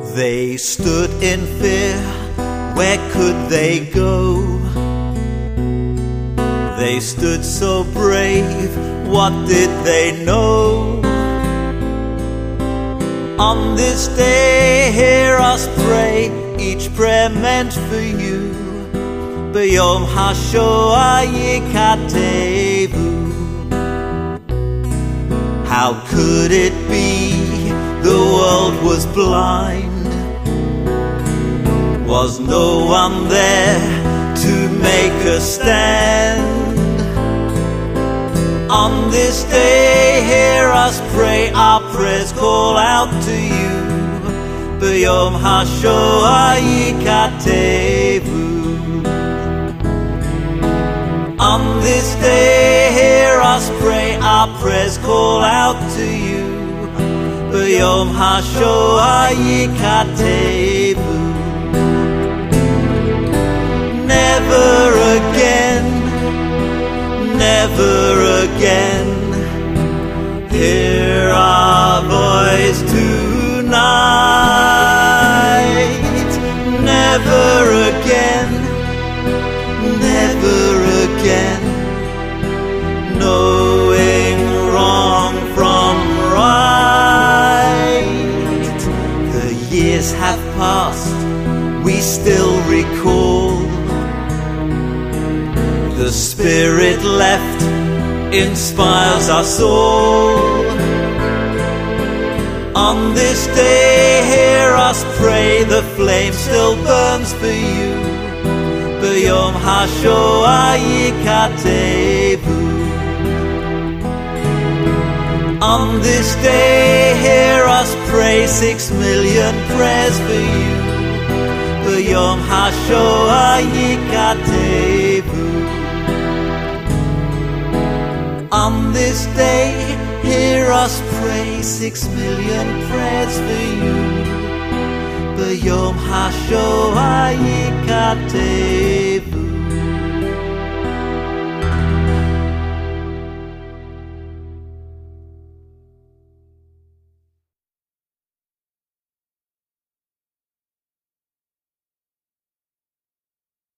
They stood in fear, where could they go? They stood so brave, what did they know? On this day hear us pray, each prayer meant for you. B'yom HaShoah Yikatevu. How could it be the world was blind? Was no one there to make a stand? On this day hear us pray, our prayers call out to you. B'yom HaShoah Yikatevu. On this day hear us pray, our prayers call out to you. B'yom HaShoah Yikatevu. Never again, never again, hear our voice tonight. Never again, never again, knowing wrong from right. The years have passed, we still recall. The Spirit left inspires us all. On this day hear us pray, the flame still burns for you. B'yom HaShoah Yikatevu. On this day hear us pray, 6 million prayers for you. B'yom HaShoah Yikatevu. On this day hear us pray, 6 million prayers for you. B'yom HaShoah Yikatevu.